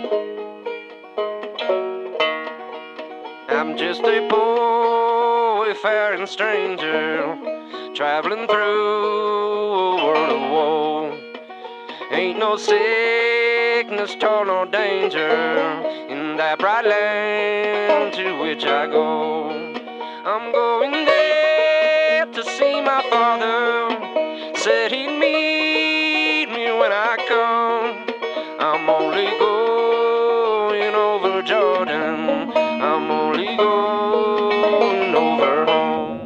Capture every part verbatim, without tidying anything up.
I'm just a poor wayfaring stranger, traveling through a world of woe. Ain't no sickness, toil, nor danger in that bright land to which I go. I'm going there to see my father, said he'd meet me when I come. I'm only going over Jordan, I'm only going over home.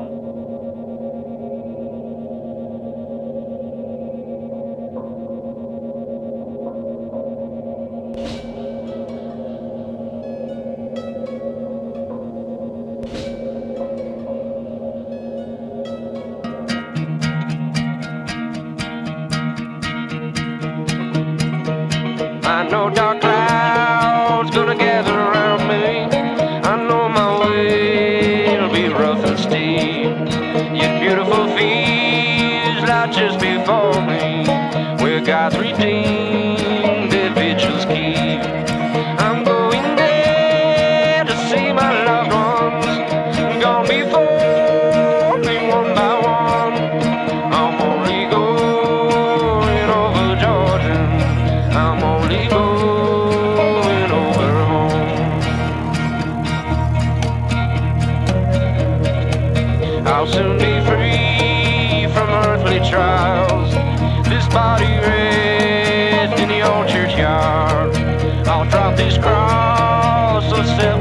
I know dark clouds gonna gather around me. I know my way will be rough and steep, yet beautiful fields lie just before me, where God's redeemed their vigils keep. I'm going there to see my loved ones, gone before me one by one. I'm only going over Jordan, I'm only going over home. I'll soon be free from earthly trials, this body rests in the old churchyard. I'll drop this cross of self